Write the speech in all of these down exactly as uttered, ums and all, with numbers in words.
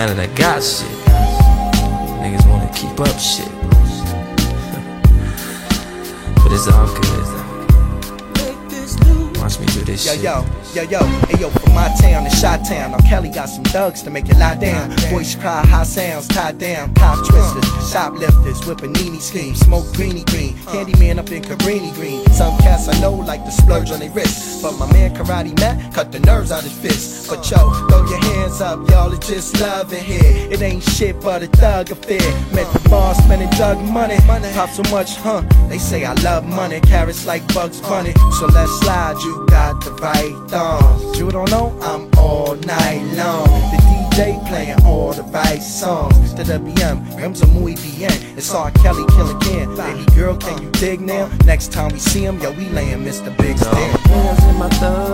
now that I got shit, niggas wanna keep up shit. But it's all good. Watch me do this yo, shit. Yo, yo, yo, hey yo, from my town to Shot Town. Now Kelly got some thugs to make you lie down. Voice cry, high sounds, tied down. Cop twisters, shoplifters, whip a Nene scheme. Smoke greeny green, Candyman up in Cabrini green. Some cats I know like to splurge on their wrists, but my man Karate Matt cut the nerves out his fists. But yo, throw your hands up, y'all, it's just love in here. It ain't shit but a thug affair. Met the bar, spending drug money. Pop so much, huh? They say I love money, carrots like Bugs Bunny. So let's slide, you got the right thongs. You don't know, I'm all night long. The D J playing all the right songs. To the B M, rims are muy bien. It's R. Kelly, kill again. Baby girl, can you dig now? Next time we see him, yo, we layin' Mister Big To all Stand. my players in my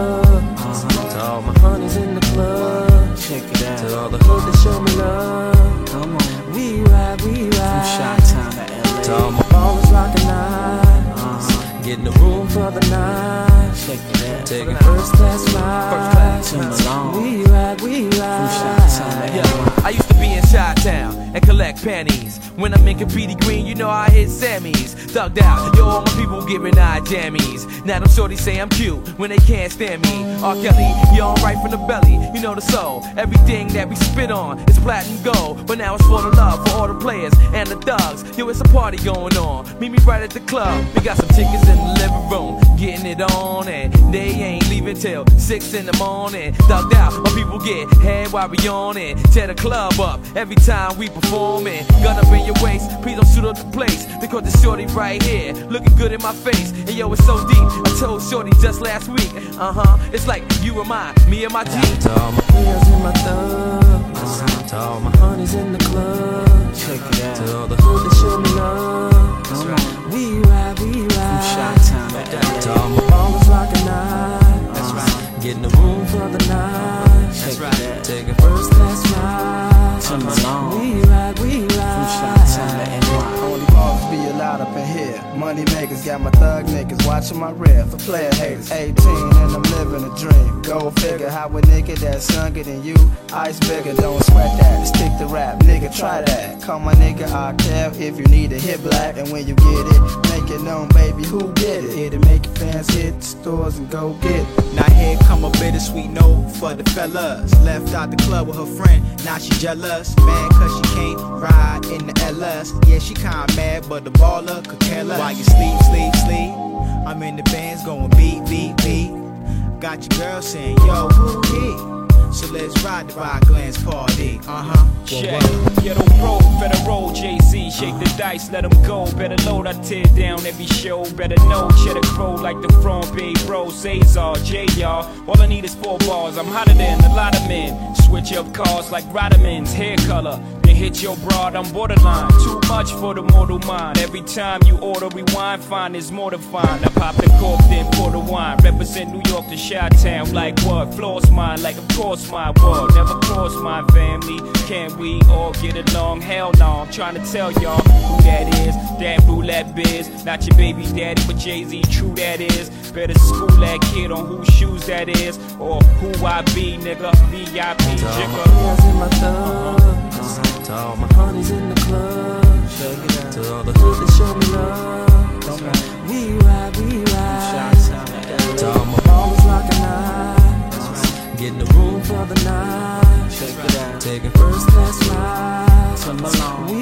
thugs, to all my honeys in the club, check it out. To all the hood that show me love, come on, we ride, we ride. From Chi-Town to L A. To all my ballers rockin' nights, uh-huh. Getting the room for the night, check it out. Taking first class flights, we ride, we ride. From Chi-Town to L A. I used to be in Chi-Town and collect panties. When I'm in Capri Green, you know I hit Sammy's. Thugged out, yo, all my people giving eye jammies. Now them shorties say I'm cute when they can't stand me. R. Kelly, you all right from the belly, you know the soul. Everything that we spit on is platinum gold. But now it's for the love, for all the players and the thugs. Yo, it's a party going on, meet me right at the club. We got some tickets in the living room, getting it on. And they ain't leaving till six in the morning. Thugged out, my people get head while we on it. Tear the club up every time we performing. Gun up in your waist, please don't shoot up the place. Because the shorty right here, looking good in my face. And yo, it's so deep, I told shorty just last week. Uh-huh, it's like you and my, me and my G. To all my players in my thugs, uh-huh. To all my honeys in the club, check it out. To all the hood that show me love, come on, we ride, we ride. From Chi-Town to L A. To all my ballers rockin' nights, that's right. Getting the room for the night, check that's right. It out. Taking first class flights, uh-huh. We ride, we ride. From Chi-Town to L A. Only balls be allowed up in here. Money makers got my thug niggas watching my rear for player haters. eighteen and I'm living a dream. Go figure how a nigga that's younger than you, ice bigger, don't sweat that. Stick to rap, nigga, try that. Call my nigga R. Kel if you need a hit black. And when you get it, make it known, baby, who get it? It'll make your fans hit the stores and go get it. Now here come a bittersweet note for the fellas. Left out the club with her friend, now she jealous. Mad cause she can't ride in the L S. Yeah, she kinda mad, but the baller could care less. While you sleep, sleep, sleep, I'm in the bands going beat, beat, beat. Got your girl saying, yo, who he? So let's ride the Rock Glens party. Uh-huh. Check. Ghetto Pro, Federal, Jay-Z, shake the dice, let them go. Better load, I tear down every show. Better know, Cheddar Crow like the front bay bro. Cesar, J, y'all. All I need is four bars. I'm hotter than a lot of men. Switch up cars like Rodman's hair color. Then hit your broad, I'm borderline. Too much for the mortal mind. Every time you order rewind, find is more than fine. I pop the cork, then pour the wine. Represent New York to Chi-Town like what? Floss mine, like of course my world. Never cross my family. Can we all get along? Hell no, I'm trying to tell y'all who that is. That roulette biz. Not your baby daddy, but Jay-Z, true that is. Better school that kid on whose shoes that is. Or who I be, nigga. V I P, jigger. To all my players in my thugs, to all my honeys in the club, check it out. To all the hood that show me love, come on, we ride, we ride. To all my ballers rockin' nights, getting the room for the night, check it out. Taking first class flights, we